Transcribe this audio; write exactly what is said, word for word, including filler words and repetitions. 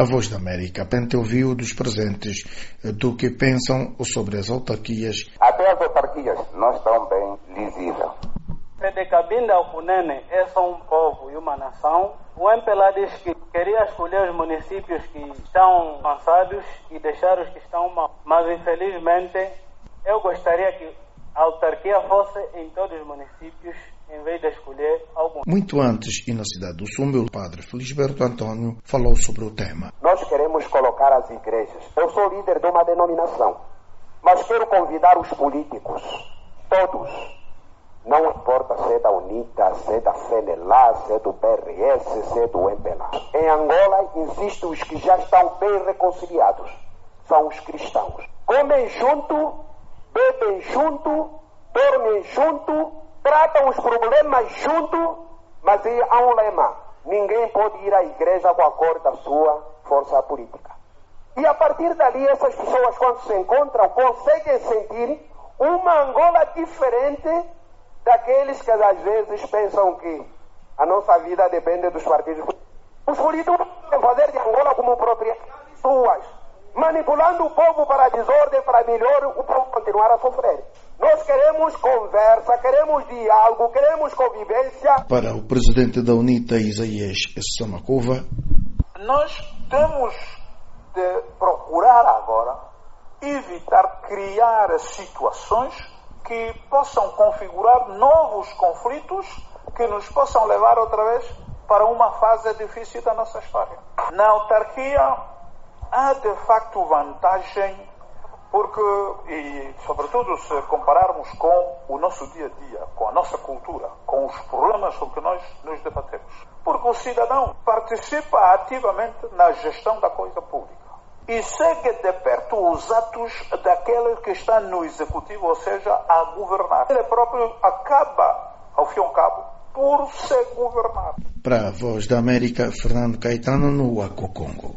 A Voz da América tenta ouvir dos presentes do que pensam sobre as autarquias. Até as autarquias não estão bem lisíveis. De Cabinda ao Cunene é só um povo e uma nação. O M P L A diz que queria escolher os municípios que estão avançados e deixar os que estão mal. Mas, infelizmente, eu gostaria que a autarquia fosse em todos os municípios, em vez de escolher algum. Muito antes, e na cidade do Sumbe, o padre Felisberto Antônio falou sobre o tema. Nós queremos colocar as igrejas. Eu sou líder de uma denominação, mas quero convidar os políticos, todos. Não importa se é da UNITA, se é da F N L A, se é do P R S, se é do M P L A. Em Angola, existem os que já estão bem reconciliados. São os cristãos. Comem junto, bebem junto, dormem junto, tratam os problemas junto, mas há um lema. Ninguém pode ir à igreja com a cor da sua força política. E a partir dali, essas pessoas, quando se encontram, conseguem sentir uma Angola diferente daqueles que às vezes pensam que a nossa vida depende dos partidos. Os políticos querem fazer de Angola como propriedade suas, manipulando o povo para a desordem, para melhor o povo continuar a sofrer. Nós queremos conversa, queremos diálogo, queremos convivência. Para o presidente da UNITA, Isaías Samakova, nós temos de procurar agora evitar criar situações que possam configurar novos conflitos que nos possam levar outra vez para uma fase difícil da nossa história. Na autarquia há de facto vantagem porque, e sobretudo se compararmos com o nosso dia a dia, com a nossa cultura, com os problemas com que nós nos debatemos. Porque o cidadão participa ativamente na gestão da coisa pública e segue de perto os atos daquele que está no executivo, ou seja, a governar. Ele próprio acaba, ao fim e ao cabo, por se governar. Para a Voz da América, Fernando Caetano, no Acocongo.